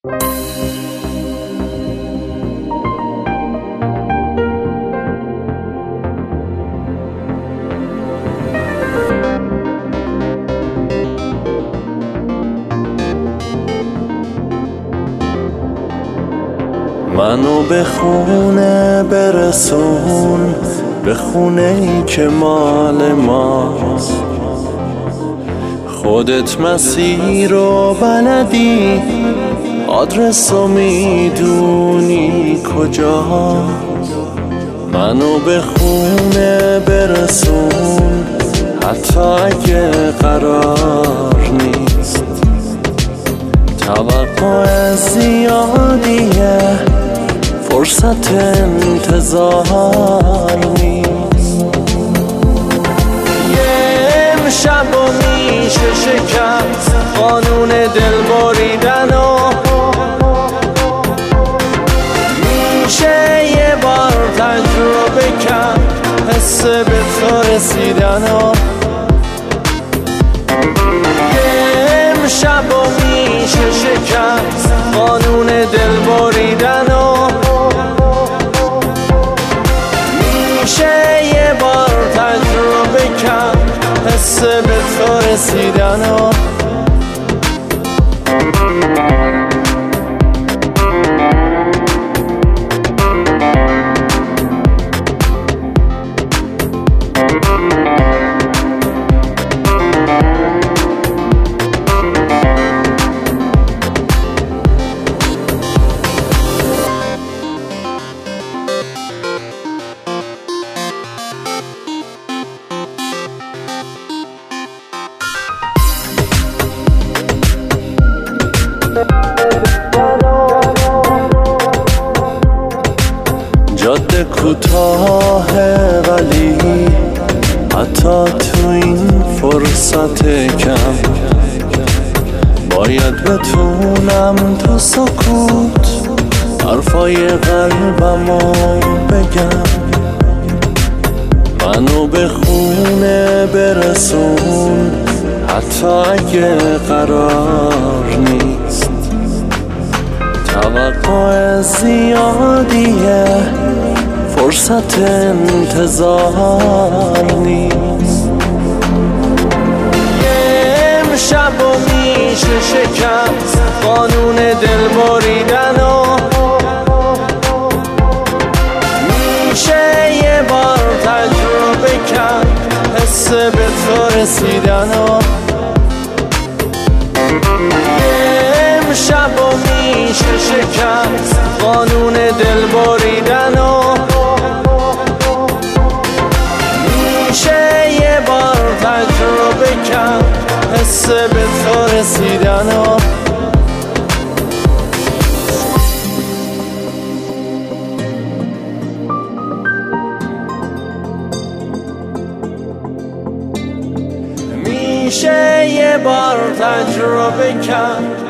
منو به خونه برسون، به خونه ای که مال ماست. خودت مسیر رو بلدی، آدرس رو میدونی کجاست. منو به خونه برسون، حتی اگه قرار نیست. توقع زیادیه، فرصت انتظار نیست. یه امشب و میشه شکست قانون دل بریدن و میشه یه بار تجربه کرد حس به تو رسیدن و یه امشب و میشه شکست قانون دل بریدن و میشه یه بار تجربه کرد حس به تو رسیدن و جاده کوتاهه ولی حتی تو این فرصت کم باید بتونم تو سکوت حرفای قلبمو بگم. منو به خونه برسون حتی اگه قرار نیست. توقع زیادیه، فرصت انتظار نیست. یه امشب و میشه شکست قانون دل بریدن و میشه یه بار تجربه کرد حس به تو رسیدن و امشب و میشه شکست قانون دل بریدن و میشه یه بار تجربه کرد حس به تو رسیدن و میشه یه بار تجربه کرد